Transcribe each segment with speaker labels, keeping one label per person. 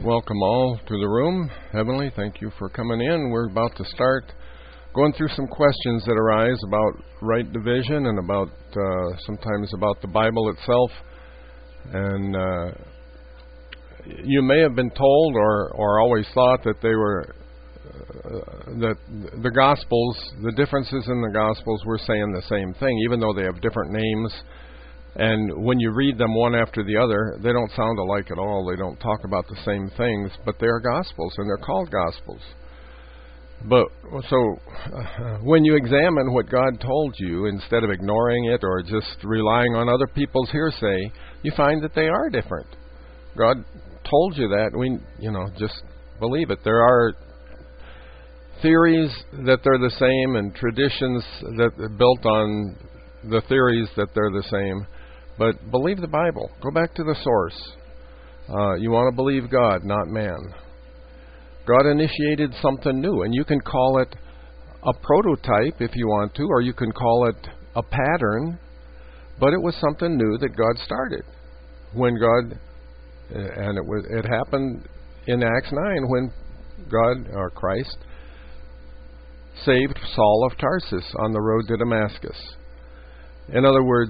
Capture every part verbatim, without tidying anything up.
Speaker 1: welcome all to the room. Heavenly, thank you for coming in. We're about to start going through some questions that arise about right division and about uh, sometimes about the Bible itself. And uh, you may have been told or, or always thought that they were uh, that the Gospels, the differences in the Gospels were saying the same thing, even though they have different names. And when you read them one after the other, they don't sound alike at all. They don't talk about the same things, but they are Gospels, and they're called Gospels. But so uh, when you examine what God told you, instead of ignoring it or just relying on other people's hearsay, you find that they are different. God told you that. We, you know, just believe it. There are theories that they're the same and traditions that are built on the theories that they're the same. But believe the Bible. Go back to the source. Uh, you want to believe God, not man. God initiated something new, and you can call it a prototype if you want to, or you can call it a pattern, but it was something new that God started. When God, and it was, it happened in Acts nine when God, or Christ, saved Saul of Tarsus on the road to Damascus. In other words,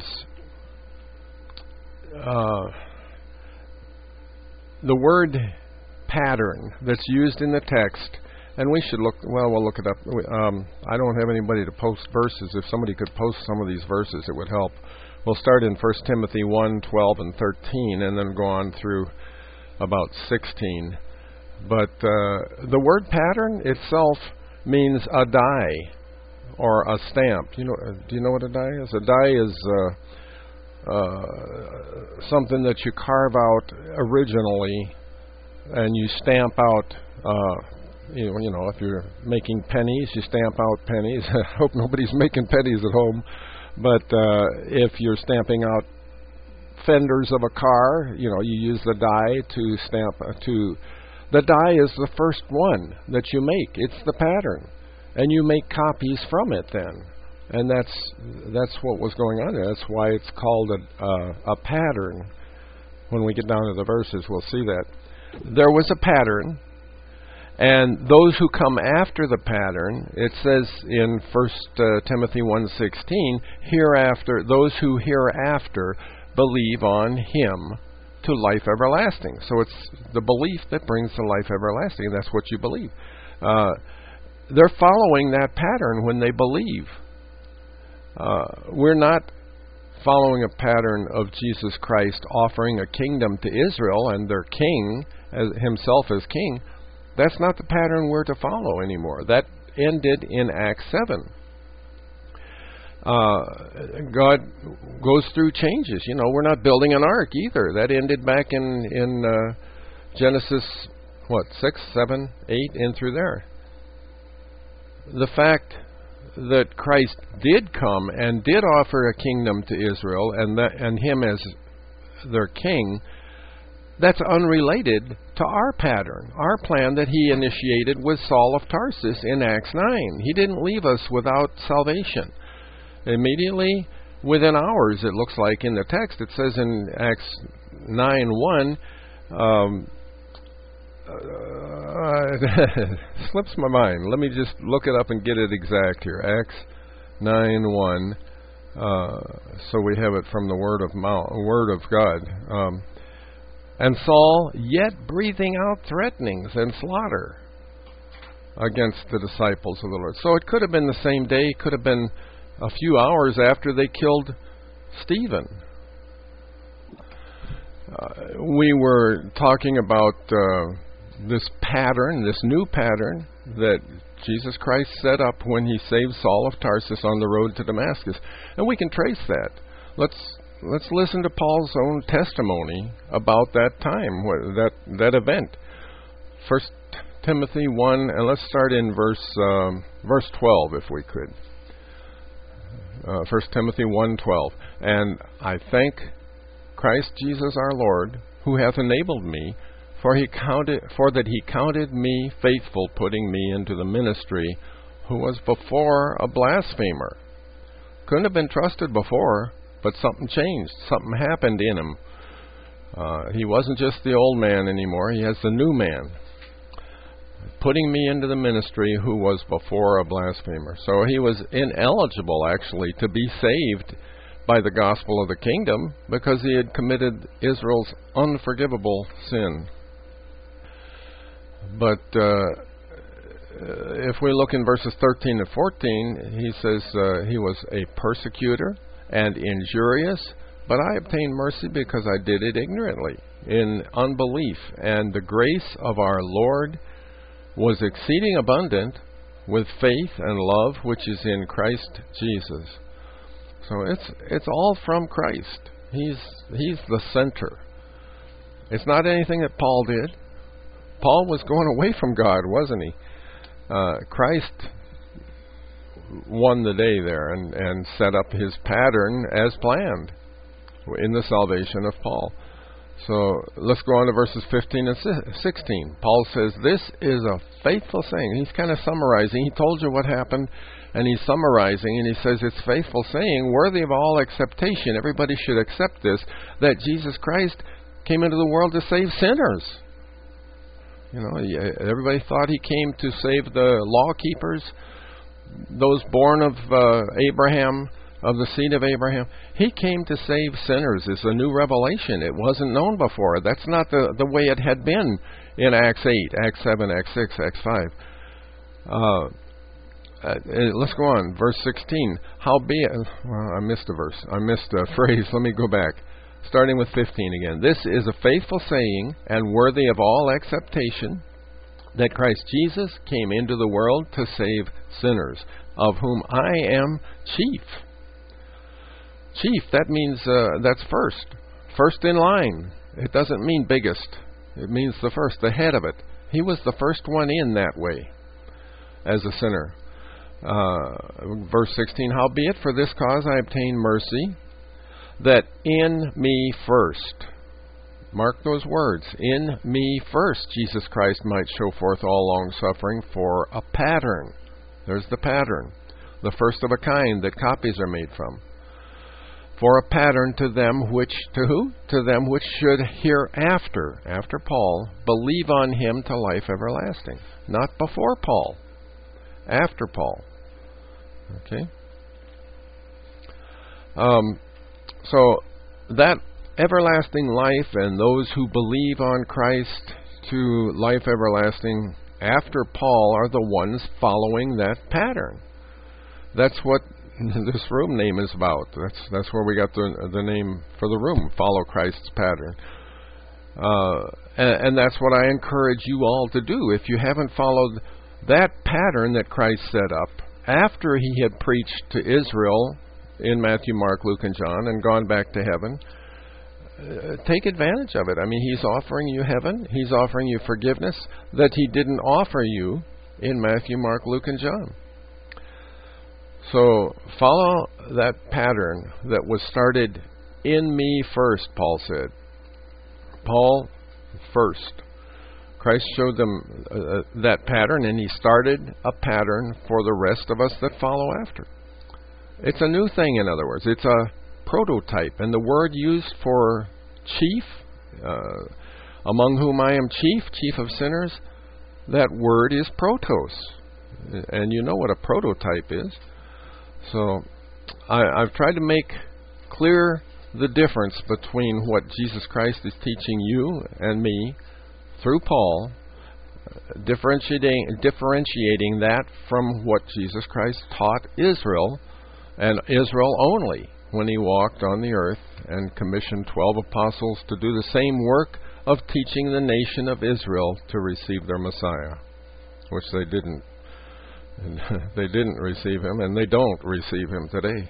Speaker 1: uh, the word pattern that's used in the text, and we should look, well, we'll look it up. Um, I don't have anybody to post verses. If somebody could post some of these verses, it would help. We'll start in First Timothy one, twelve, and thirteen, and then go on through about sixteen. But uh, the word pattern itself means a die or a stamp. You know, do you know what a die is? A die is uh, uh, something that you carve out originally, and you stamp out. Uh, you know, you know, if you're making pennies, you stamp out pennies. I hope nobody's making pennies at home. But uh, if you're stamping out fenders of a car, you know, you use the die to stamp. Uh, to the die is the first one that you make. It's the pattern. And you make copies from it then. And that's that's what was going on there. That's why it's called a, uh, a pattern. When we get down to the verses, we'll see that. There was a pattern. And those who come after the pattern, it says in First uh, Timothy one sixteen, hereafter, those who hereafter believe on Him to life everlasting. So it's the belief that brings to life everlasting. That's what you believe. Uh, They're following that pattern when they believe. Uh, we're not following a pattern of Jesus Christ offering a kingdom to Israel and their king, as himself as king. That's not the pattern we're to follow anymore. That ended in Acts seven. Uh, God goes through changes. You know, we're not building an ark either. That ended back in, in uh, Genesis, what, six, seven, eight, in through there. The fact that Christ did come and did offer a kingdom to Israel and that, and Him as their king, that's unrelated to our pattern, our plan that He initiated with Saul of Tarsus in Acts nine. He didn't leave us without salvation. Immediately, within hours, it looks like in the text, it says in Acts nine one, um, Uh, slips my mind. Let me just look it up and get it exact here. Acts nine one. Uh, so we have it from the word of mouth, word of God. Um, and Saul, yet breathing out threatenings and slaughter against the disciples of the Lord. So it could have been the same day. Could have been a few hours after they killed Stephen. Uh, we were talking about Uh, this pattern, this new pattern that Jesus Christ set up when He saved Saul of Tarsus on the road to Damascus. And we can trace that. Let's let's listen to Paul's own testimony about that time, that that event. First Timothy one, and let's start in verse um, verse twelve, if we could. Uh, First Timothy one twelve. And I thank Christ Jesus our Lord, who hath enabled me, For he counted, for that he counted me faithful, putting me into the ministry, who was before a blasphemer. Couldn't have been trusted before, but something changed. Something happened in him. Uh, he wasn't just the old man anymore. He has the new man, putting me into the ministry who was before a blasphemer. So he was ineligible, actually, to be saved by the gospel of the kingdom because he had committed Israel's unforgivable sin. But uh, if we look in verses thirteen and fourteen, he says uh, he was a persecutor and injurious, but I obtained mercy because I did it ignorantly, in unbelief. And the grace of our Lord was exceeding abundant with faith and love which is in Christ Jesus. So it's it's all from Christ. He's he's the center. It's not anything that Paul did. Paul was going away from God, wasn't he? Uh, Christ won the day there and, and set up his pattern as planned in the salvation of Paul. So let's go on to verses fifteen and sixteen. Paul says, this is a faithful saying. He's kind of summarizing. He told you what happened, and he's summarizing, and he says it's faithful saying, worthy of all acceptation. Everybody should accept this, that Jesus Christ came into the world to save sinners. You know, everybody thought he came to save the law keepers, those born of uh, Abraham, of the seed of Abraham. He came to save sinners. It's a new revelation. It wasn't known before. That's not the, the way it had been in Acts eight, Acts seven, Acts six, Acts five. Uh, uh, let's go on. Verse sixteen. Howbeit, well, I missed a verse. I missed a phrase. Let me go back. Starting with fifteen again. This is a faithful saying and worthy of all acceptation, that Christ Jesus came into the world to save sinners, of whom I am chief. Chief, that means uh, that's first. First in line. It doesn't mean biggest. It means the first, the head of it. He was the first one in that way as a sinner. Uh, verse sixteen, howbeit for this cause I obtained mercy, that in me first, mark those words, in me first Jesus Christ might show forth all long-suffering for a pattern. There's the pattern. The first of a kind that copies are made from. For a pattern to them which, to who? To them which should hereafter, after Paul, believe on him to life everlasting. Not before Paul. After Paul. Okay? Um, so, that everlasting life and those who believe on Christ to life everlasting after Paul are the ones following that pattern. That's what this room name is about. That's that's where we got the the name for the room. Follow Christ's pattern, uh, and, and that's what I encourage you all to do. If you haven't followed that pattern that Christ set up after he had preached to Israel in Matthew, Mark, Luke, and John, and gone back to heaven, uh, take advantage of it. I mean, he's offering you heaven. He's offering you forgiveness that he didn't offer you in Matthew, Mark, Luke, and John. So follow that pattern that was started in me first, Paul said. Paul first. Christ showed them uh, that pattern, and he started a pattern for the rest of us that follow after. It's a new thing, in other words. It's a prototype. And the word used for chief, uh, among whom I am chief, chief of sinners, that word is protos. And you know what a prototype is. So I, I've tried to make clear the difference between what Jesus Christ is teaching you and me through Paul, differentiating, differentiating that from what Jesus Christ taught Israel, and Israel only, when he walked on the earth and commissioned twelve apostles to do the same work of teaching the nation of Israel to receive their Messiah, which they didn't. And they didn't receive him, and they don't receive him today.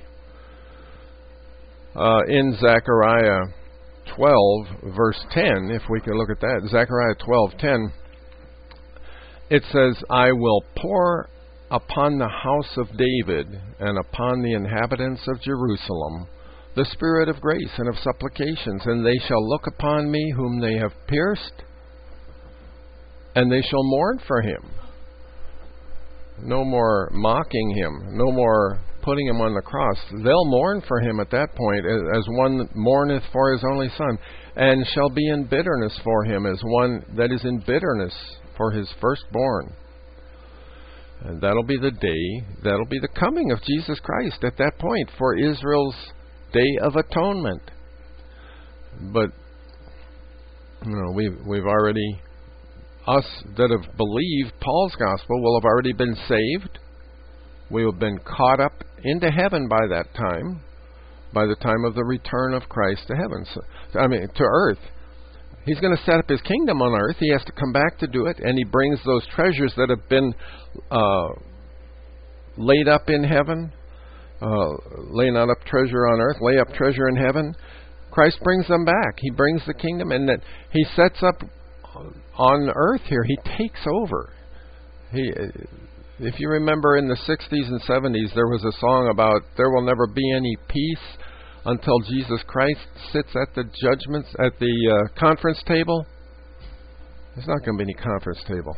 Speaker 1: Uh, in Zechariah twelve, verse ten, if we can look at that, Zechariah twelve ten, it says, I will pour upon the house of David and upon the inhabitants of Jerusalem the spirit of grace and of supplications, and they shall look upon me whom they have pierced, and they shall mourn for him. No more mocking him, no more putting him on the cross. They'll mourn for him at that point, as one mourneth for his only son, and shall be in bitterness for him, as one that is in bitterness for his firstborn. And that'll be the day, that'll be the coming of Jesus Christ at that point for Israel's Day of Atonement. But, you know, we've, we've already, us that have believed Paul's gospel will have already been saved. We have been caught up into heaven by that time, by the time of the return of Christ to heaven. So, I mean, to earth. He's going to set up his kingdom on earth. He has to come back to do it, and he brings those treasures that have been uh, laid up in heaven, uh, lay not up treasure on earth, lay up treasure in heaven. Christ brings them back. He brings the kingdom, and that he sets up on earth here. He takes over. He, if you remember, in the sixties and seventies, there was a song about there will never be any peace until Jesus Christ sits at the judgments, at the uh, conference table. There's not going to be any conference table.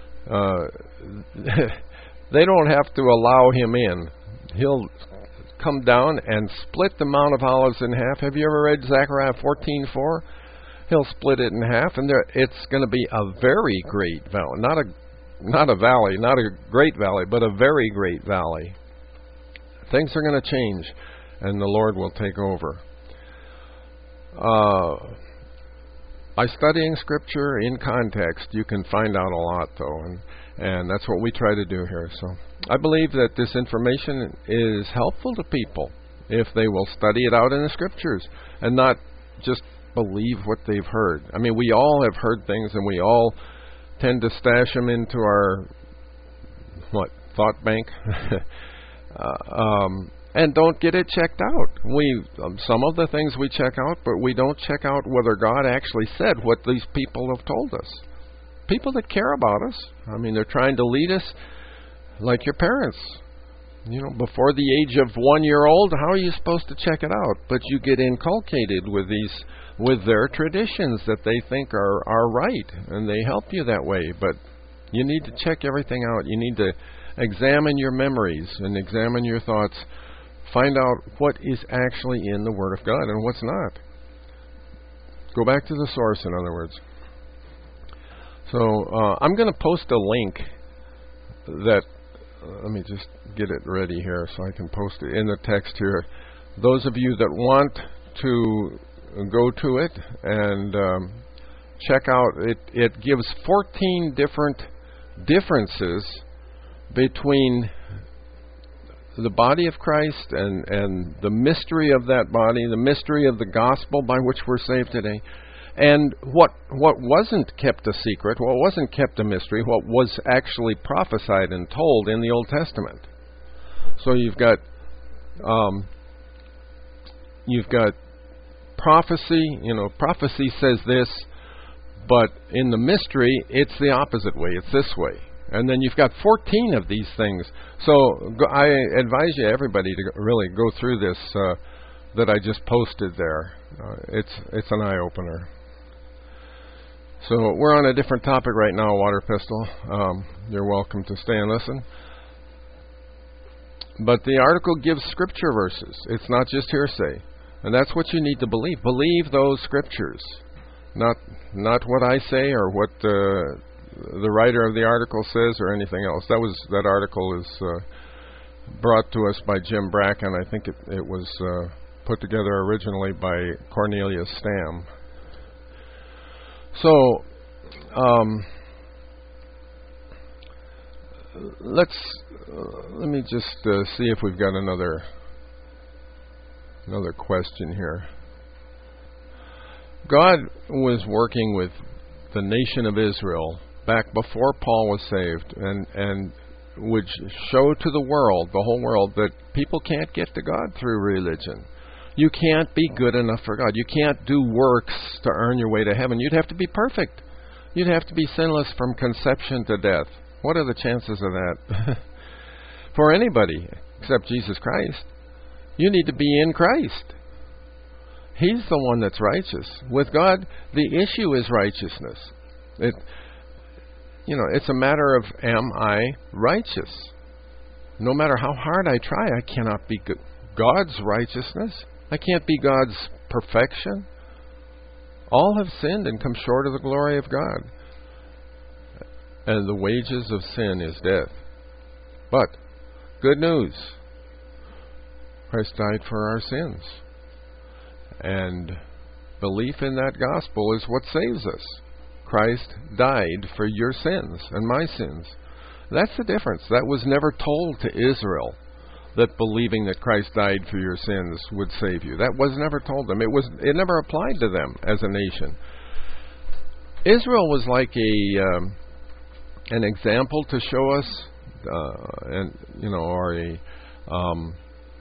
Speaker 1: Uh, they don't have to allow him in. He'll come down and split the Mount of Olives in half. Have you ever read Zechariah fourteen four? He'll split it in half, and there, it's going to be a very great valley. Not a, not a valley, not a great valley, but a very great valley. Things are going to change, and the Lord will take over. Uh, by studying Scripture in context, you can find out a lot, though, and, and that's what we try to do here. So I believe that this information is helpful to people if they will study it out in the Scriptures and not just believe what they've heard. I mean, we all have heard things, and we all tend to stash them into our, what, thought bank? uh, um, and don't get it checked out. We um, some of the things we check out, but we don't check out whether God actually said what these people have told us. People that care about us. I mean, they're trying to lead us like your parents. You know, before the age of one year old, how are you supposed to check it out? But you get inculcated with these, with their traditions that they think are, are right, and they help you that way. But you need to check everything out. You need to examine your memories and examine your thoughts. Find out what is actually in the Word of God and what's not. Go back to the source, in other words. So uh, I'm going to post a link that, uh, let me just get it ready here so I can post it in the text here. Those of you that want to go to it and um, check out, it, it gives fourteen different differences between the body of Christ and, and the mystery of that body, the mystery of the gospel by which we're saved today, and what what wasn't kept a secret, what wasn't kept a mystery, what was actually prophesied and told in the Old Testament. So you've got um, you've got prophecy. You know, prophecy says this, but in the mystery, it's the opposite way. It's this way. And then you've got fourteen of these things. So go, I advise you, everybody, to go, really go through this uh, that I just posted there. Uh, it's it's an eye-opener. So we're on a different topic right now, Water Pistol. Um, you're welcome to stay and listen. But the article gives scripture verses. It's not just hearsay. And that's what you need to believe. Believe those scriptures. Not not what I say or what uh, the writer of the article says or anything else. That was that article is uh, brought to us by Jim Bracken. I think it, it was uh, put together originally by Cornelius Stam. So um, let's uh, let me just uh, see if we've got another another question here. God was working with the nation of Israel back before Paul was saved, and and would show to the world, the whole world, that people can't get to God through religion. You can't be good enough for God. You can't do works to earn your way to heaven. You'd have to be perfect. You'd have to be sinless from conception to death. What are the chances of that? For anybody except Jesus Christ. You need to be in Christ. He's the one that's righteous. With God, the issue is righteousness. It, you know, it's a matter of, am I righteous? no matter how hard I try, I cannot be God's righteousness. I can't be God's perfection. All have sinned and come short of the glory of God. And the wages of sin is death. But, good news. Christ died for our sins. And belief in that gospel is what saves us. Christ died for your sins and my sins. That's the difference. That was never told to Israel, that believing that Christ died for your sins would save you. That was never told them. It was. It never applied to them as a nation. Israel was like a um, an example to show us, uh, and you know, or a um,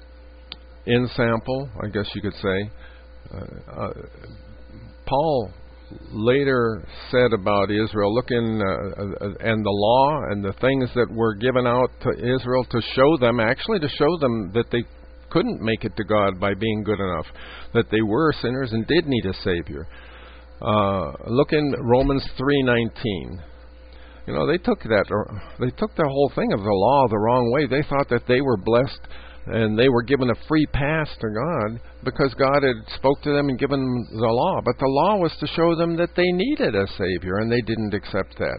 Speaker 1: ensample, I guess you could say. Uh, uh, Paul later said about Israel, look in, uh, uh, and the law and the things that were given out to Israel to show them, actually to show them that they couldn't make it to God by being good enough, that they were sinners and did need a Savior. Uh, look in Romans three nineteen. You know, they took that, or they took the whole thing of the law the wrong way. They thought that they were blessed and they were given a free pass to God because God had spoke to them and given them the law. But the law was to show them that they needed a Savior, and they didn't accept that.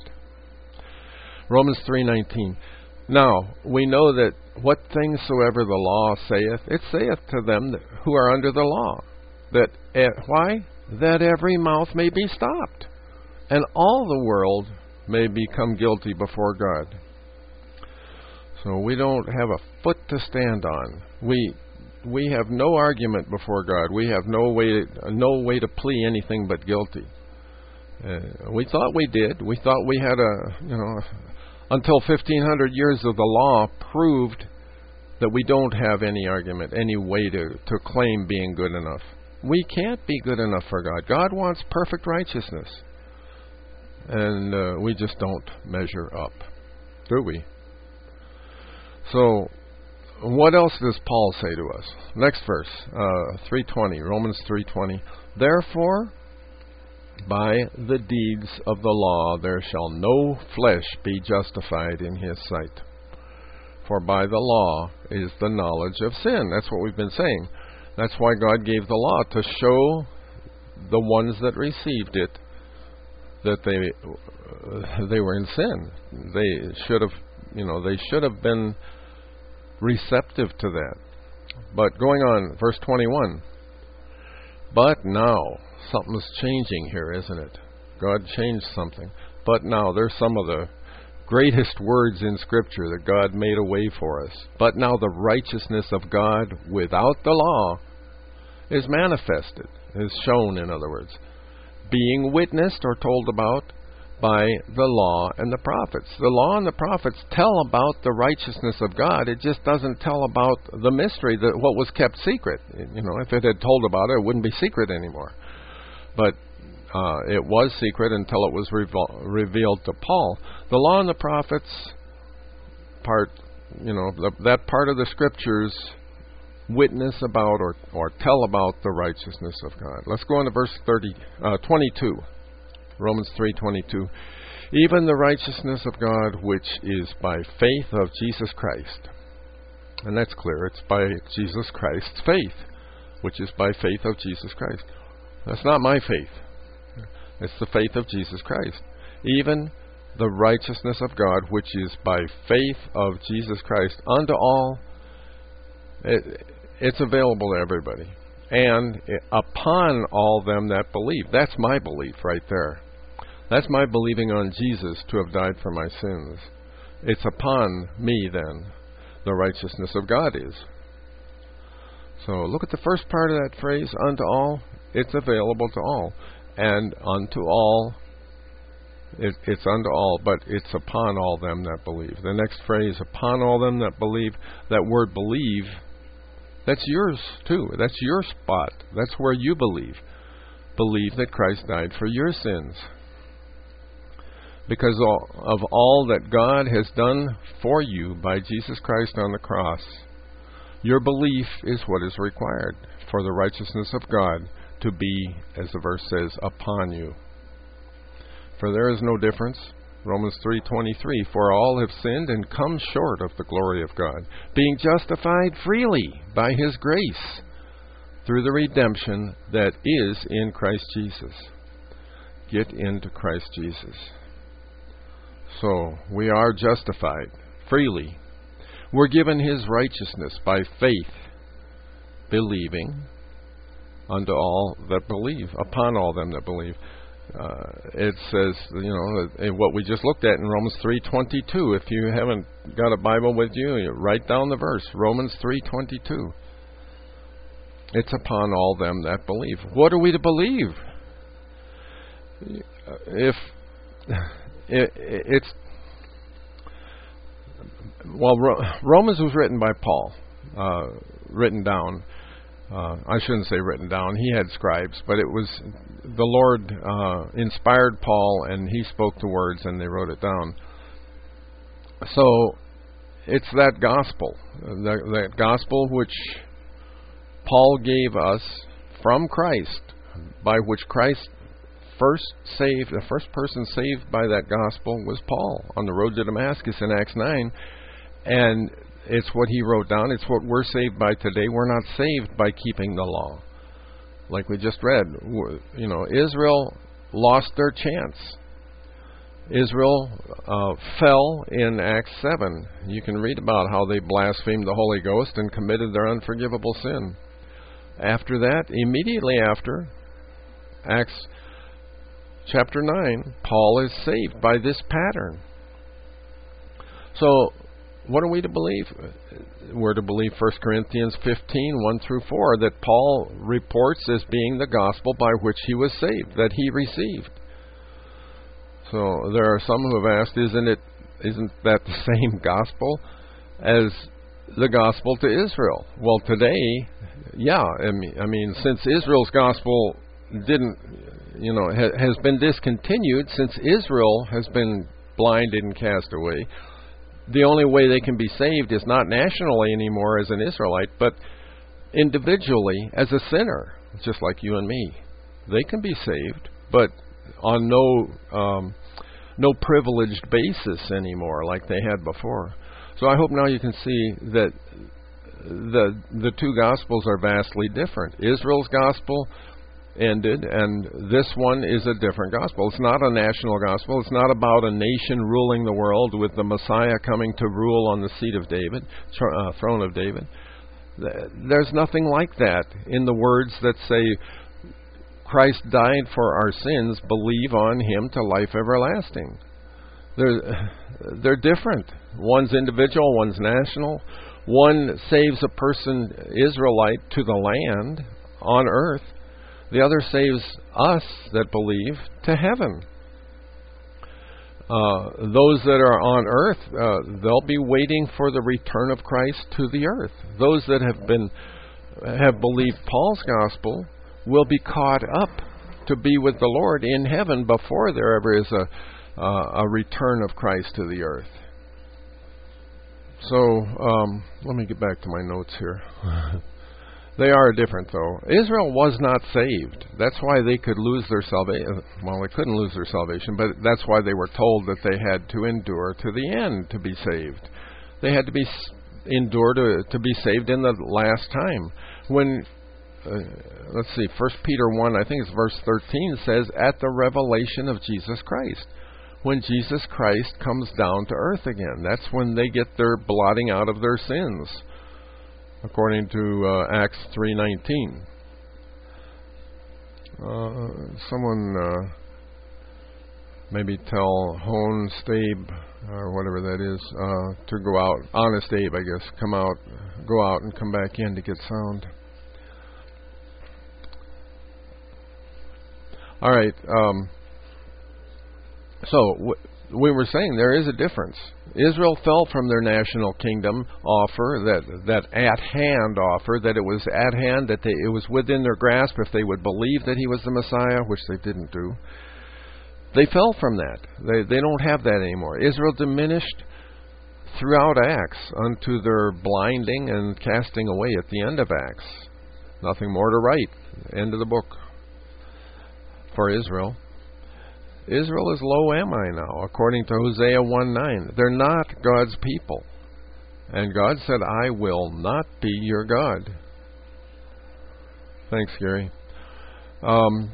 Speaker 1: Romans three nineteen. Now, we know that what things soever the law saith, it saith to them that, who are under the law. That uh, why? That every mouth may be stopped, and all the world may become guilty before God. So we don't have a foot to stand on. We we have no argument before God. We have no way no way to plea anything but guilty. Uh, we thought we did. We thought we had a you know until fifteen hundred years of the law proved that we don't have any argument, any way to to claim being good enough. We can't be good enough for God. God wants perfect righteousness, and uh, we just don't measure up, do we? So, what else does Paul say to us? Next verse, uh, three twenty, Romans three twenty. Therefore, by the deeds of the law there shall no flesh be justified in his sight. For by the law is the knowledge of sin. That's what we've been saying. That's why God gave the law, to show the ones that received it that they uh, they were in sin. They should have, you know, they should have been receptive to that. But going on, verse twenty-one. But now, something's changing here, isn't it? God changed something. But now, there's some of the greatest words in Scripture that God made a way for us. But now the righteousness of God without the law is manifested, is shown, in other words, being witnessed or told about by the law and the prophets. The law and the prophets tell about the righteousness of God. It just doesn't tell about the mystery, that what was kept secret. You know, if it had told about it, it wouldn't be secret anymore. But uh, it was secret until it was revol- revealed to Paul. The law and the prophets part, you know, the, that part of the Scriptures witness about or, or tell about the righteousness of God. Let's go on to verse thirty, uh, twenty-two. Romans three twenty-two. Even the righteousness of God which is by faith of Jesus Christ. And that's clear. It's by Jesus Christ's faith, which is by faith of Jesus Christ. That's not my faith. It's the faith of Jesus Christ. Even the righteousness of God which is by faith of Jesus Christ unto all. It, it's available to everybody. And upon all them that believe. That's my belief right there. That's my believing on Jesus to have died for my sins. It's upon me then the righteousness of God is. So look at the first part of that phrase, unto all. It's available to all. And unto all, it, it's unto all, but it's upon all them that believe. The next phrase, upon all them that believe, that word believe, that's yours too. That's your spot. That's where you believe. Believe that Christ died for your sins. Because of all that God has done for you by Jesus Christ on the cross, your belief is what is required for the righteousness of God to be, as the verse says, upon you. For there is no difference Romans three twenty-three, for all have sinned and come short of the glory of God, being justified freely by His grace through the redemption that is in Christ Jesus. Get into Christ Jesus. So, we are justified freely. We're given His righteousness by faith, believing unto all that believe, upon all them that believe. Uh, it says, you know, what we just looked at in Romans three twenty-two. If you haven't got a Bible with you, you write down the verse, Romans three twenty-two. It's upon all them that believe. What are we to believe? If it, it's well, Romans was written by Paul, uh, written down. Uh, I shouldn't say written down. He had scribes, but it was the Lord uh, inspired Paul, and he spoke the words, and they wrote it down. So it's that gospel, that, that gospel which Paul gave us from Christ, by which Christ first saved. The first person saved by that gospel was Paul on the road to Damascus in Acts nine, and it's what he wrote down. It's what we're saved by today. We're not saved by keeping the law. Like we just read, you know, Israel lost their chance. Israel uh, fell in Acts seven. You can read about how they blasphemed the Holy Ghost and committed their unforgivable sin. After that, immediately after, Acts chapter nine, Paul is saved by this pattern. So, what are we to believe? We're to believe First Corinthians fifteen, one through four, that Paul reports as being the gospel by which he was saved, that he received. So there are some who have asked, isn't it, isn't that the same gospel as the gospel to Israel? Well, today, yeah. I mean, I mean since Israel's gospel didn't, you know, ha- has been discontinued, since Israel has been blinded and cast away, the only way they can be saved is not nationally anymore as an Israelite, but individually as a sinner, just like you and me. They can be saved, but on no um, no privileged basis anymore like they had before. So I hope now you can see that the the two gospels are vastly different. Israel's gospel ended, and this one is a different gospel. It's not a national gospel. It's not about a nation ruling the world with the Messiah coming to rule on the seat of David, tr- uh, throne of David. There's nothing like that in the words that say, Christ died for our sins, believe on Him to life everlasting. They're, they're different. One's individual, one's national. One saves a person, Israelite, to the land on earth. The other saves us that believe to heaven. Uh, those that are on earth, uh, they'll be waiting for the return of Christ to the earth. Those that have been have believed Paul's gospel will be caught up to be with the Lord in heaven before there ever is a uh, a return of Christ to the earth. So um, let me get back to my notes here. They are different, though. Israel was not saved. That's why they could lose their salvation. Well, they couldn't lose their salvation, but that's why they were told that they had to endure to the end to be saved. They had to be endure to to be saved in the last time. When uh, let's see, First Peter one, I think it's verse thirteen, says, "At the revelation of Jesus Christ." When Jesus Christ comes down to earth again, that's when they get their blotting out of their sins, according to uh, Acts three nineteen. Uh, someone uh, maybe tell Hone Stabe, or whatever that is, uh, to go out. Honest Abe, I guess. Come out, go out and come back in to get sound. All right. Um, so w- we were saying there is a difference. Israel fell from their national kingdom offer, that that at hand offer, that it was at hand, that they, it was within their grasp if they would believe that He was the Messiah, which they didn't do. They fell from that. They they don't have that anymore. Israel diminished throughout Acts unto their blinding and casting away at the end of Acts. Nothing more to write. End of the book for Israel. Israel is lo am I now, according to Hosea one nine. They're not God's people. And God said, I will not be your God. Thanks, Gary. Um,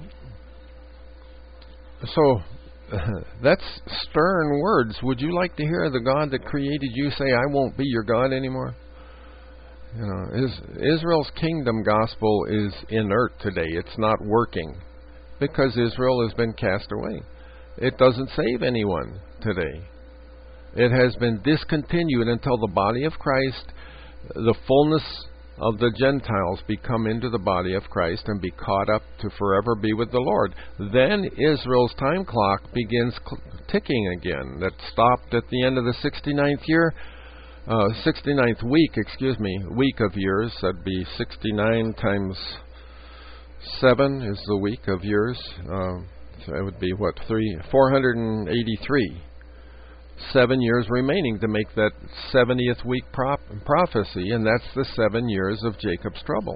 Speaker 1: so, that's stern words. Would you like to hear the God that created you say, I won't be your God anymore? You know, is, Israel's kingdom gospel is inert today. It's not working because Israel has been cast away. It doesn't save anyone today. It has been discontinued until the body of Christ, the fullness of the Gentiles, be come into the body of Christ and be caught up to forever be with the Lord. Then Israel's time clock begins cl- ticking again. That stopped at the end of the sixty-ninth year, uh, sixty-ninth week, excuse me, week of years. That'd be sixty-nine times seven is the week of years. Uh, so it would be what, three, four hundred eighty-three. Seven years remaining to make that seventieth week prop- prophecy, and that's the seven years of Jacob's trouble.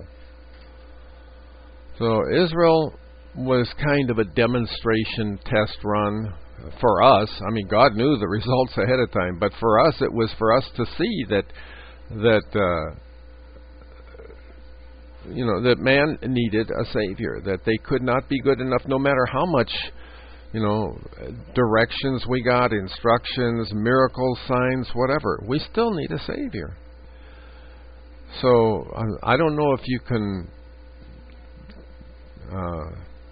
Speaker 1: So Israel was kind of a demonstration test run for us. I mean, God knew the results ahead of time, but for us, it was for us to see that that uh, you know that man needed a savior, that they could not be good enough, no matter how much, you know, directions we got, instructions, miracles, signs, whatever. We still need a Savior. So, I, I don't know if you can, uh,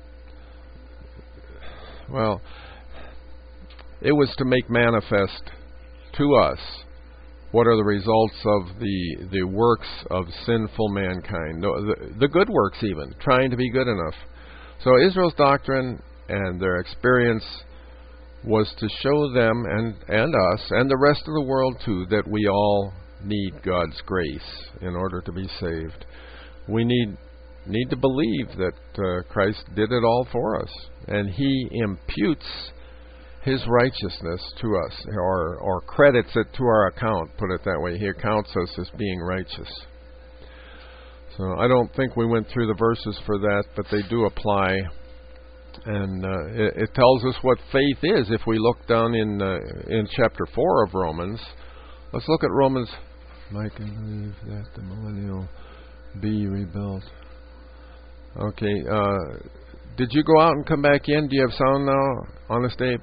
Speaker 1: well, it was to make manifest to us what are the results of the the works of sinful mankind, no, the, the good works even, trying to be good enough. So Israel's doctrine and their experience was to show them and, and us and the rest of the world too that we all need God's grace in order to be saved. We need need to believe that uh, Christ did it all for us, and He imputes His righteousness to us, or or credits it to our account, put it that way. He accounts us as being righteous. So I don't think we went through the verses for that, but they do apply. And uh, it, it tells us what faith is. If we look down in uh, in chapter four of Romans, let's look at Romans. I can believe that the millennial be rebuilt. Okay. Uh, did you go out and come back in? Do you have sound now, Honest Abe?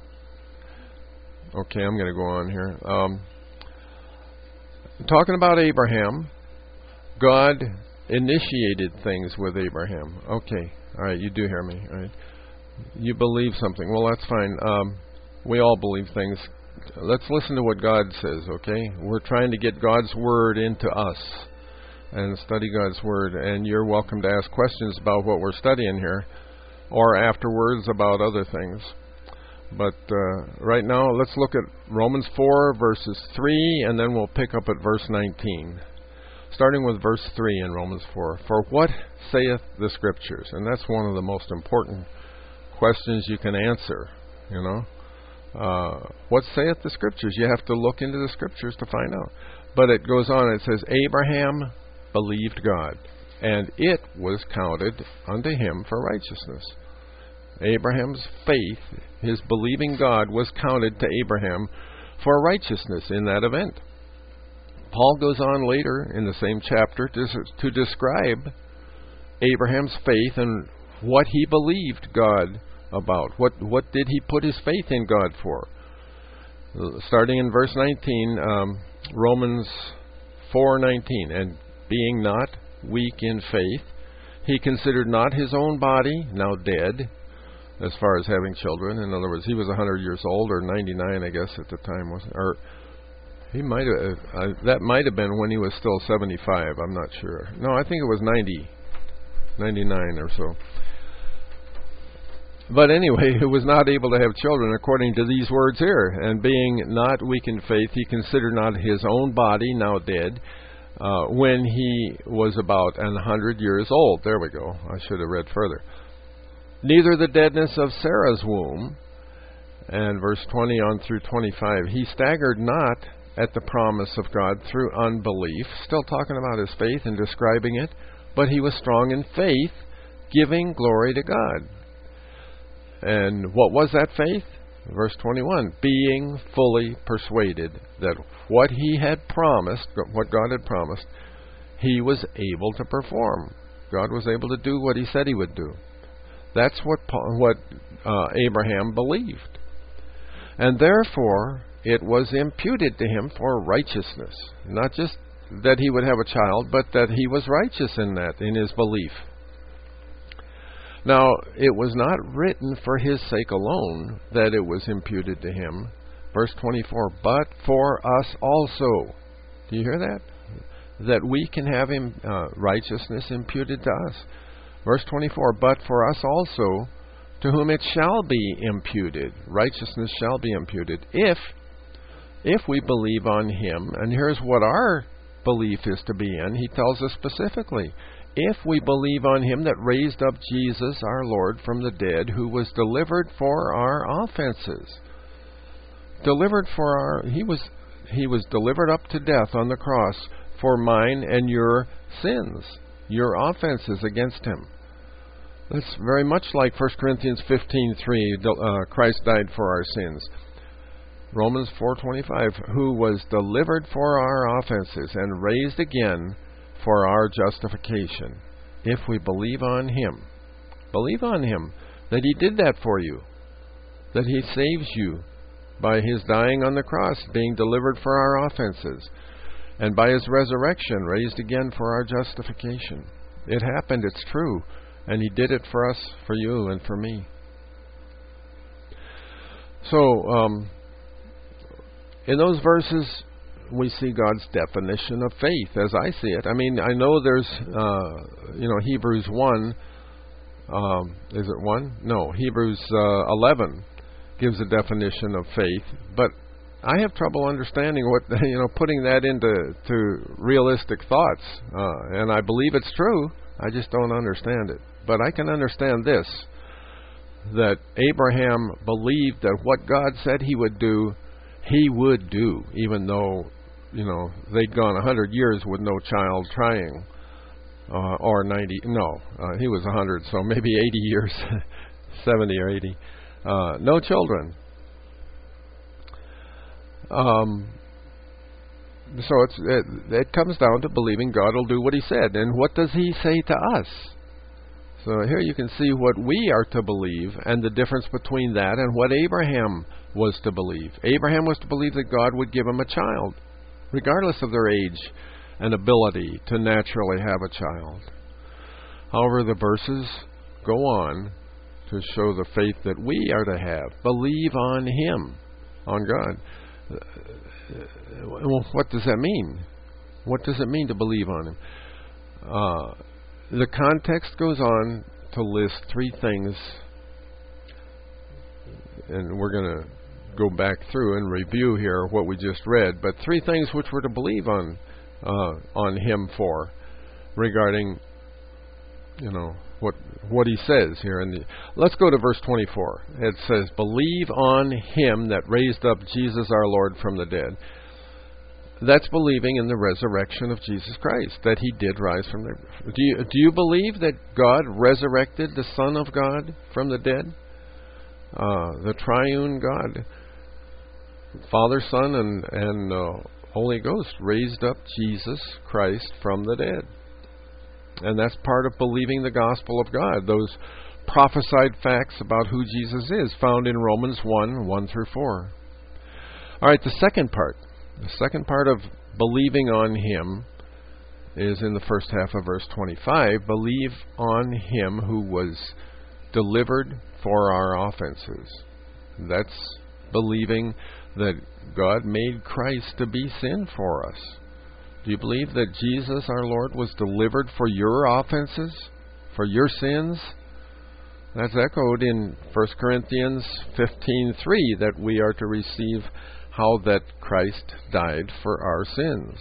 Speaker 1: Okay, I'm going to go on here. Um, talking about Abraham, God initiated things with Abraham. Okay. All right, you do hear me. All right. You believe something. Well, that's fine. Um, we all believe things. Let's listen to what God says, okay? We're trying to get God's Word into us and study God's Word. And you're welcome to ask questions about what we're studying here or afterwards about other things. But uh, right now, let's look at Romans four, verses three, and then we'll pick up at verse nineteen. Starting with verse three in Romans four. For what saith the Scriptures? And that's one of the most important questions you can answer, you know. Uh, what saith the Scriptures? You have to look into the Scriptures to find out. But it goes on, it says, Abraham believed God, and it was counted unto him for righteousness. Abraham's faith, his believing God, was counted to Abraham for righteousness in that event. Paul goes on later in the same chapter to, to describe Abraham's faith and what he believed God about. What what did he put his faith in God for? Starting in verse nineteen, um, Romans four nineteen, and being not weak in faith, he considered not his own body now dead, as far as having children. In other words, he was one hundred years old, or ninety-nine, I guess, at the time, wasn't or He might have, uh, that might have been when he was still seventy-five, I'm not sure. No, I think it was ninety, ninety-nine or so. But anyway, he was not able to have children according to these words here. And being not weak in faith, he considered not his own body now dead, uh, when he was about an hundred years old. There we go. I should have read further. Neither the deadness of Sarah's womb, and verse twenty on through twenty-five, he staggered not at the promise of God through unbelief, still talking about his faith and describing it, but he was strong in faith, giving glory to God. And what was that faith? Verse twenty-one, being fully persuaded that what he had promised, what God had promised, he was able to perform. God was able to do what he said he would do. That's what what uh, Abraham believed. And therefore, it was imputed to him for righteousness. Not just that he would have a child, but that he was righteous in that, in his belief. Now, it was not written for his sake alone that it was imputed to him. Verse twenty-four, but for us also. Do you hear that? That we can have him, uh, righteousness imputed to us. Verse twenty-four, but for us also, to whom it shall be imputed. Righteousness shall be imputed. If, if we believe on him, and here's what our belief is to be in, he tells us specifically. If we believe on him that raised up Jesus our Lord from the dead, who was delivered for our offenses. Delivered for our, he was, he was delivered up to death on the cross for mine and your sins, your offenses against him. That's very much like First Corinthians fifteen three, uh, Christ died for our sins. Romans four twenty-five, who was delivered for our offenses and raised again for our justification. If we believe on him, believe on him, that he did that for you, that he saves you by his dying on the cross, being delivered for our offenses, and by his resurrection, raised again for our justification. It happened, it's true, and he did it for us, for you, and for me. So, um, in those verses, we see God's definition of faith, as I see it. I mean, I know there's, uh, you know, Hebrews one, um, is it one? No, Hebrews uh, eleven gives a definition of faith, but I have trouble understanding what, you know, putting that into to realistic thoughts. Uh, and I believe it's true. I just don't understand it. But I can understand this, that Abraham believed that what God said he would do, he would do, even though, you know, they'd gone a hundred years with no child trying, uh, or ninety, no, uh, he was a hundred, so maybe eighty years, seventy or eighty, uh, no children. Um, so it's, it, it comes down to believing God will do what he said. And what does he say to us? So here you can see what we are to believe and the difference between that and what Abraham was to believe. Abraham was to believe that God would give him a child, regardless of their age and ability to naturally have a child. However, the verses go on to show the faith that we are to have. Believe on him, on God. Well, what does that mean? What does it mean to believe on him? Uh, the context goes on to list three things, and we're going to go back through and review here what we just read, but three things which we're to believe on uh, on him for, regarding, you know, what what he says here. In the, let's go to verse twenty-four. It says, "Believe on him that raised up Jesus our Lord from the dead." That's believing in the resurrection of Jesus Christ, that he did rise from the dead. Do you, do you believe that God resurrected the Son of God from the dead? Uh, the triune God, Father, Son, and, and uh, Holy Ghost raised up Jesus Christ from the dead. And that's part of believing the gospel of God, those prophesied facts about who Jesus is, found in Romans one, one through four. All right, the second part. The second part of believing on him is in the first half of verse twenty-five. Believe on him who was delivered for our offenses. That's believing that God made Christ to be sin for us. Do you believe that Jesus our Lord was delivered for your offenses, for your sins? That's echoed in First Corinthians fifteen three, that we are to receive how that Christ died for our sins.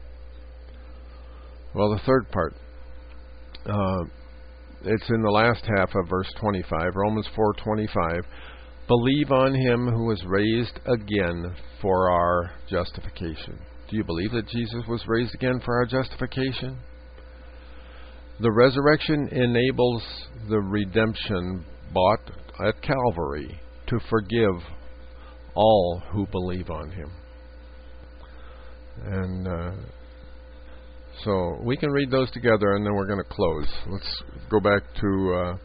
Speaker 1: Well, the third part, uh, it's in the last half of verse twenty-five, Romans four twenty-five. Believe on him who was raised again for our justification. Do you believe that Jesus was raised again for our justification? The resurrection enables the redemption bought at Calvary to forgive all who believe on him. And uh, so we can read those together, and then we're going to close. Let's go back to uh,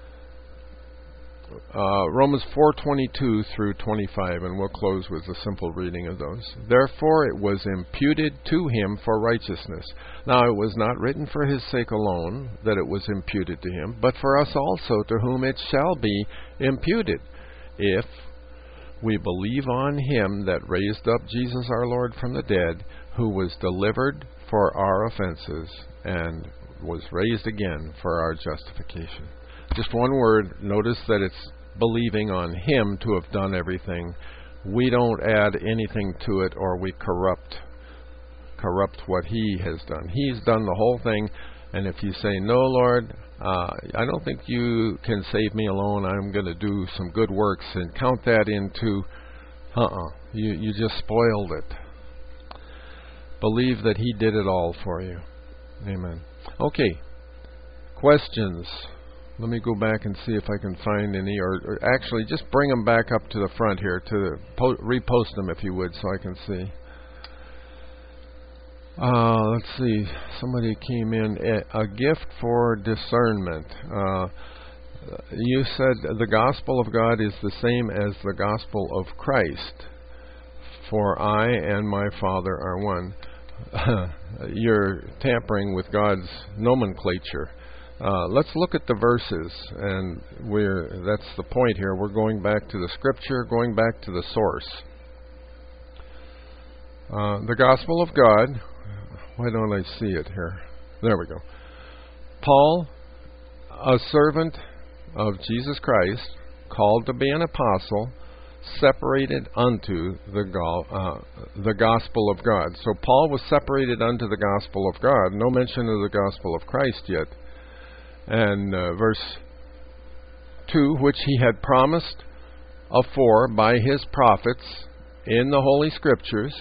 Speaker 1: uh, Romans four twenty-two through twenty-five, and we'll close with a simple reading of those. Therefore it was imputed to him for righteousness. Now it was not written for his sake alone that it was imputed to him, but for us also, to whom it shall be imputed, if we believe on him that raised up Jesus our Lord from the dead, who was delivered for our offenses and was raised again for our justification. Just one word. Notice that it's believing on him to have done everything. We don't add anything to it, or we corrupt corrupt what he has done. He's done the whole thing. And if you say, no, Lord, uh, I don't think you can save me alone, I'm going to do some good works, and count that into, uh-uh, you, you just spoiled it. Believe that he did it all for you. Amen. Okay. Questions? Let me go back and see if I can find any, or, or actually just bring them back up to the front here, to po- repost them if you would, so I can see. Uh, let's see. Somebody came in. A, a gift for discernment. Uh, you said the gospel of God is the same as the gospel of Christ. For I and my Father are one. You're tampering with God's nomenclature. Uh, let's look at the verses, and we're that's the point here. We're going back to the Scripture, going back to the source. Uh, the gospel of God. Why don't I see it here? There we go. Paul, a servant of Jesus Christ, called to be an apostle, separated unto the go- uh, the gospel of God. So Paul was separated unto the gospel of God. No mention of the gospel of Christ yet. And uh, verse two, which he had promised afore by his prophets in the Holy Scriptures.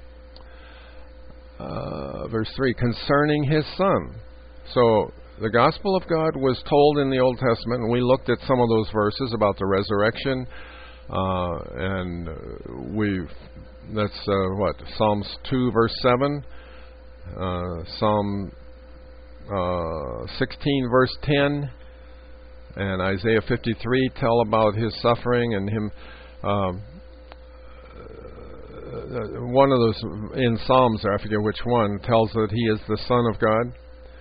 Speaker 1: Uh, verse three, concerning his Son. So the gospel of God was told in the Old Testament, and we looked at some of those verses about the resurrection. Uh, and we that's uh, what Psalms two verse seven, uh, Psalm uh, sixteen verse ten, and Isaiah fifty-three tell about his suffering and him. Um, one of those in Psalms, I forget which one, tells that he is the Son of God,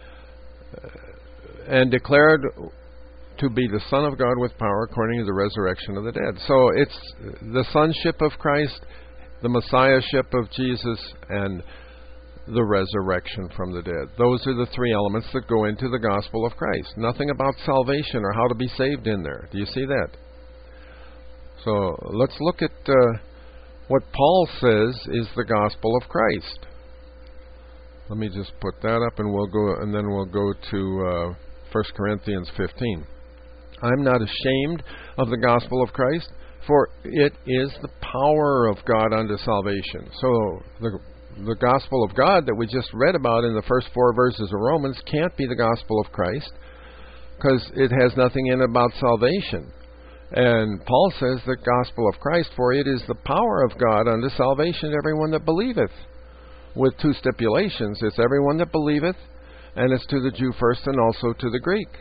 Speaker 1: and declared to be the Son of God with power according to the resurrection of the dead. So it's the sonship of Christ, the messiahship of Jesus, and the resurrection from the dead. Those are the three elements that go into the gospel of Christ. Nothing about salvation or how to be saved in there. Do you see that? So let's look at uh, what Paul says is the gospel of Christ. Let me just put that up, and we'll go, and then we'll go to uh, First Corinthians fifteen. I'm not ashamed of the gospel of Christ, for it is the power of God unto salvation. So the the gospel of God that we just read about in the first four verses of Romans can't be the gospel of Christ, because it has nothing in it about salvation. And Paul says the gospel of Christ, for it is the power of God unto salvation to everyone that believeth, with two stipulations. It's everyone that believeth, and it's to the Jew first and also to the Greek.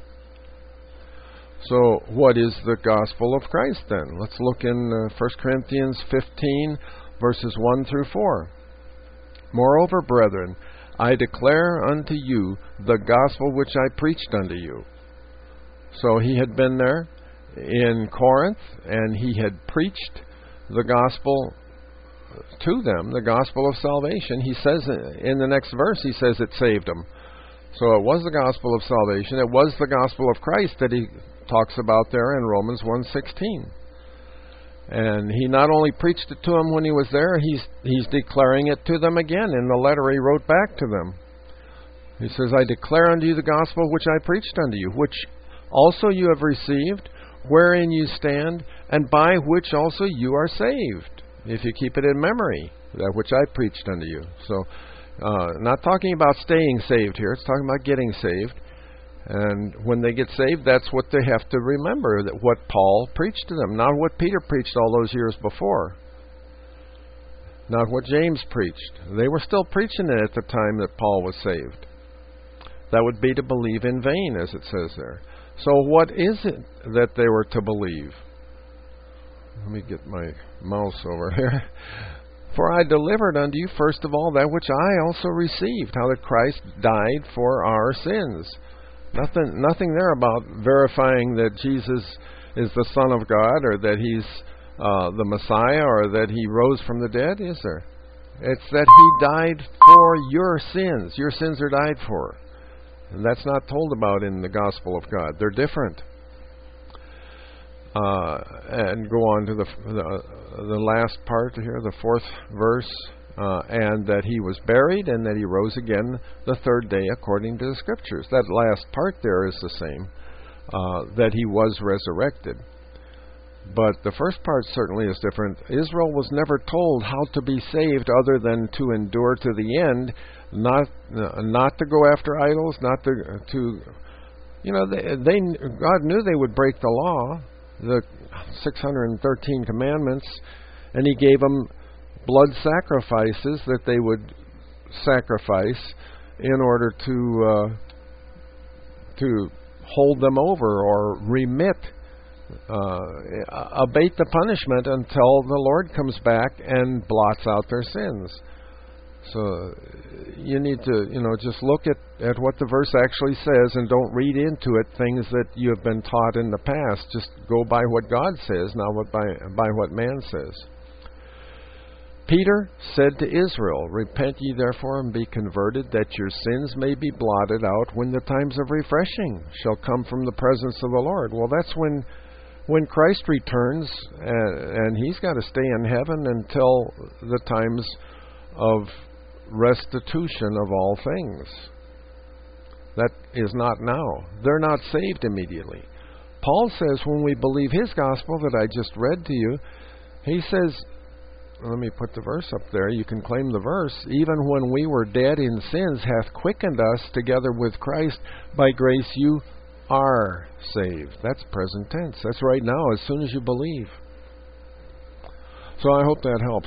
Speaker 1: So what is the gospel of Christ then? Let's look in uh, First Corinthians fifteen, verses one through four. Moreover, brethren, I declare unto you the gospel which I preached unto you. So he had been there in Corinth, and he had preached the gospel to them, the gospel of salvation. He says in the next verse, he says it saved them. So it was the gospel of salvation. It was the gospel of Christ that he talks about there in Romans one sixteen. And he not only preached it to them when he was there, he's he's declaring it to them again in the letter he wrote back to them. He says, I declare unto you the gospel which I preached unto you, which also you have received, wherein you stand, and by which also you are saved, if you keep it in memory, that which I preached unto you. So, uh, not talking about staying saved here, it's talking about getting saved. And when they get saved, that's what they have to remember, that what Paul preached to them, not what Peter preached all those years before. Not what James preached. They were still preaching it at the time that Paul was saved. That would be to believe in vain, as it says there. So what is it that they were to believe? Let me get my mouse over here. For I delivered unto you first of all that which I also received, how that Christ died for our sins. Nothing, nothing there about verifying that Jesus is the Son of God, or that He's uh, the Messiah, or that He rose from the dead, is there? It's that He died for your sins. Your sins are died for. And that's not told about in the Gospel of God. They're different. Uh, and go on to the, the the last part here, the fourth verse, uh, and that He was buried, and that He rose again the third day according to the Scriptures. That last part there is the same, uh, that He was resurrected. But the first part certainly is different. Israel was never told how to be saved other than to endure to the end, not uh, not to go after idols, not to to you know they, they God knew they would break the law, the six hundred thirteen commandments, and He gave them blood sacrifices that they would sacrifice in order to uh, to hold them over or remit, uh, abate the punishment until the Lord comes back and blots out their sins. So you need to, you know, just look at, at what the verse actually says, and don't read into it things that you have been taught in the past. Just go by what God says, not what by by what man says. Peter said to Israel, Repent ye therefore and be converted, that your sins may be blotted out when the times of refreshing shall come from the presence of the Lord. Well, that's when when Christ returns, and, and He's got to stay in heaven until the times of restitution of all things. That is not now. They're not saved immediately. Paul says when we believe his gospel that I just read to you, he says, let me put the verse up there, you can claim the verse, even when we were dead in sins hath quickened us together with Christ, by grace you are saved. That's present tense. That's right now, as soon as you believe. So I hope that helps.